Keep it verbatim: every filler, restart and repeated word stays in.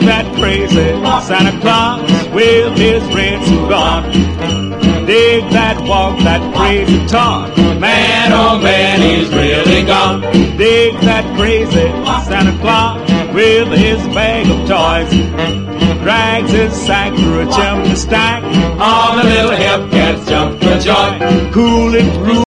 that crazy Santa Claus with his red suit on. Dig that walk, that crazy talk. Man, oh man, he's really gone. Dig that crazy Santa Claus with his bag of toys. Drags his sack through a chimney stack. All the little hip cats jump for joy. Cool it through.